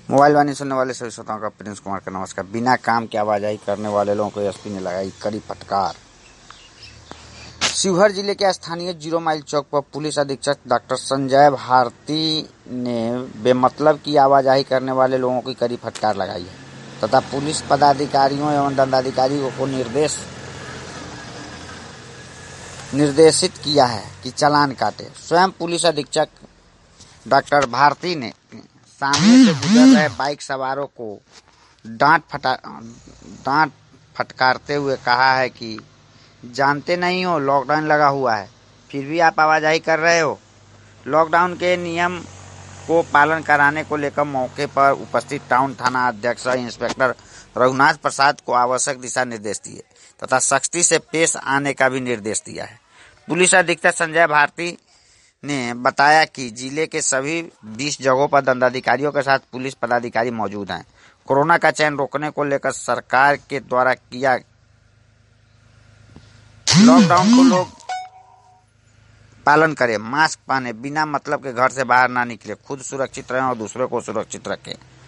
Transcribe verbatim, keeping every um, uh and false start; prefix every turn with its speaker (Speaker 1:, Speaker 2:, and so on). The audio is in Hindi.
Speaker 1: मोबाइल वाणी सुनने वाले सभी श्रोताओं का प्रिंस कुमार का नमस्कार। बिना काम की आवाजाही करने वाले लोगों को एसपी ने लगाई कड़ी फटकार। शिवहर जिले के स्थानीय जीरो माइल चौक पर पुलिस अधीक्षक डॉक्टर संजय भारती ने बेमतलब की आवाजाही करने वाले लोगों की कड़ी फटकार लगाई है तथा पुलिस पदाधिकारियों एवं दंडाधिकारियों को निर्देश निर्देशित किया है कि चालान काटे। स्वयं पुलिस अधीक्षक डॉक्टर भारती ने सामने से गुजर रहे बाइक सवारों को डांट फटा डांट फटकारते हुए कहा है कि जानते नहीं हो लॉकडाउन लगा हुआ है, फिर भी आप आवाजाही कर रहे हो। लॉकडाउन के नियम को पालन कराने को लेकर मौके पर उपस्थित टाउन थाना अध्यक्ष इंस्पेक्टर रघुनाथ प्रसाद को आवश्यक दिशा निर्देश दिए तथा सख्ती से पेश आने का भी निर्देश दिया है। पुलिस अधीक्षक संजय भारती ने बताया कि जिले के सभी बीस जगहों पर दंडाधिकारियों के साथ पुलिस पदाधिकारी मौजूद हैं। कोरोना का चैन रोकने को लेकर सरकार के द्वारा किया लॉकडाउन को लोग पालन करें, मास्क पहने, बिना मतलब के घर से बाहर ना निकले, खुद सुरक्षित रहें और दूसरों को सुरक्षित रखें।